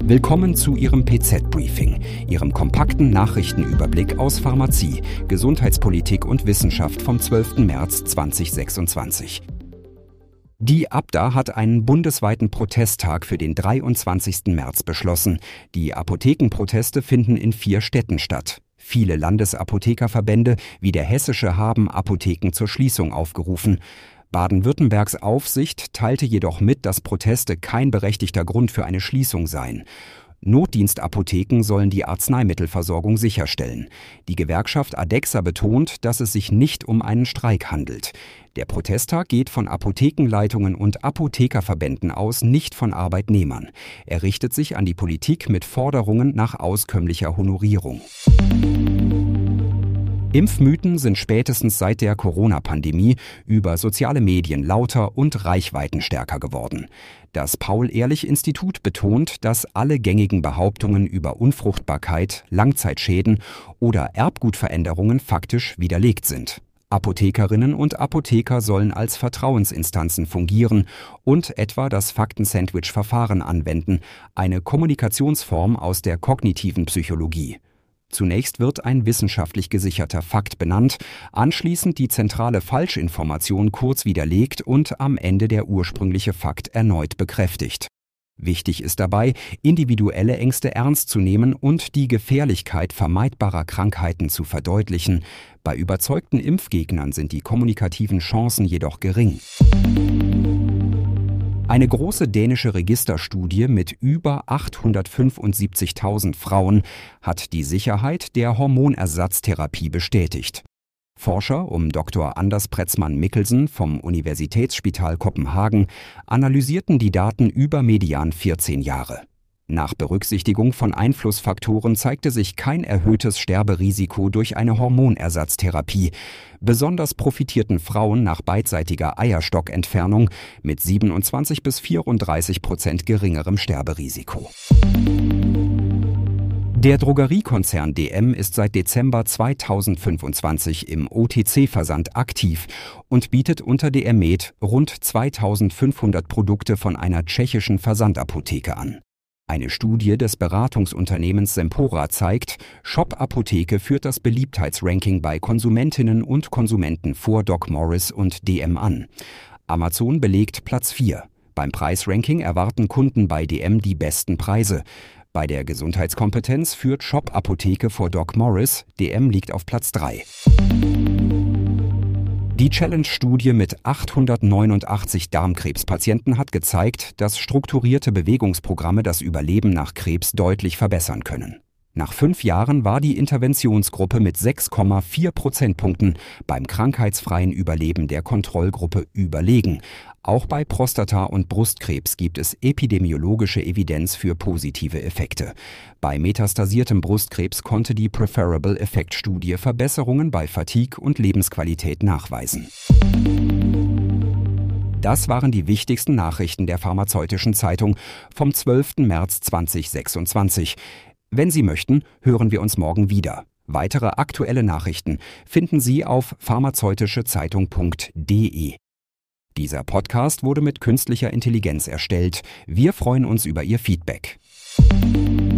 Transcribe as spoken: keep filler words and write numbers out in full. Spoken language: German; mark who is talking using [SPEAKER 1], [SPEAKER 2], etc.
[SPEAKER 1] Willkommen zu Ihrem P Z-Briefing, Ihrem kompakten Nachrichtenüberblick aus Pharmazie, Gesundheitspolitik und Wissenschaft vom zwölften März zweitausendsechsundzwanzig. Die A B D A hat einen bundesweiten Protesttag für den dreiundzwanzigsten März beschlossen. Die Apothekenproteste finden in vier Städten statt. Viele Landesapothekerverbände wie der hessische haben Apotheken zur Schließung aufgerufen. Baden-Württembergs Aufsicht teilte jedoch mit, dass Proteste kein berechtigter Grund für eine Schließung seien. Notdienstapotheken sollen die Arzneimittelversorgung sicherstellen. Die Gewerkschaft Adexa betont, dass es sich nicht um einen Streik handelt. Der Protesttag geht von Apothekenleitungen und Apothekerverbänden aus, nicht von Arbeitnehmern. Er richtet sich an die Politik mit Forderungen nach auskömmlicher Honorierung. Impfmythen sind spätestens seit der Corona-Pandemie über soziale Medien lauter und reichweitenstärker geworden. Das Paul-Ehrlich-Institut betont, dass alle gängigen Behauptungen über Unfruchtbarkeit, Langzeitschäden oder Erbgutveränderungen faktisch widerlegt sind. Apothekerinnen und Apotheker sollen als Vertrauensinstanzen fungieren und etwa das Fakten-Sandwich-Verfahren anwenden, eine Kommunikationsform aus der kognitiven Psychologie. Zunächst wird ein wissenschaftlich gesicherter Fakt benannt, anschließend die zentrale Falschinformation kurz widerlegt und am Ende der ursprüngliche Fakt erneut bekräftigt. Wichtig ist dabei, individuelle Ängste ernst zu nehmen und die Gefährlichkeit vermeidbarer Krankheiten zu verdeutlichen. Bei überzeugten Impfgegnern sind die kommunikativen Chancen jedoch gering. Eine große dänische Registerstudie mit über achthundertfünfundsiebzigtausend Frauen hat die Sicherheit der Hormonersatztherapie bestätigt. Forscher um Doktor Anders Pretzmann Mikkelsen vom Universitätsspital Kopenhagen analysierten die Daten über median vierzehn Jahre. Nach Berücksichtigung von Einflussfaktoren zeigte sich kein erhöhtes Sterberisiko durch eine Hormonersatztherapie. Besonders profitierten Frauen nach beidseitiger Eierstockentfernung mit siebenundzwanzig bis vierunddreißig Prozent geringerem Sterberisiko. Der Drogeriekonzern D M ist seit Dezember zweitausendfünfundzwanzig im O T C-Versand aktiv und bietet unter D M Med rund zweitausendfünfhundert Produkte von einer tschechischen Versandapotheke an. Eine Studie des Beratungsunternehmens Sempora zeigt, Shop Apotheke führt das Beliebtheitsranking bei Konsumentinnen und Konsumenten vor Doc Morris und D M an. Amazon belegt Platz vier. Beim Preisranking erwarten Kunden bei D M die besten Preise. Bei der Gesundheitskompetenz führt Shop Apotheke vor Doc Morris, D M liegt auf Platz drei. Die Challenge-Studie mit achthundertneunundachtzig Darmkrebspatienten hat gezeigt, dass strukturierte Bewegungsprogramme das Überleben nach Krebs deutlich verbessern können. Nach fünf Jahren war die Interventionsgruppe mit sechs Komma vier Prozentpunkten beim krankheitsfreien Überleben der Kontrollgruppe überlegen. Auch bei Prostata- und Brustkrebs gibt es epidemiologische Evidenz für positive Effekte. Bei metastasiertem Brustkrebs konnte die Preferable-Effekt-Studie Verbesserungen bei Fatigue und Lebensqualität nachweisen. Das waren die wichtigsten Nachrichten der Pharmazeutischen Zeitung vom zwölften März zweitausendsechsundzwanzig. Wenn Sie möchten, hören wir uns morgen wieder. Weitere aktuelle Nachrichten finden Sie auf pharmazeutische-zeitung punkt de. Dieser Podcast wurde mit künstlicher Intelligenz erstellt. Wir freuen uns über Ihr Feedback.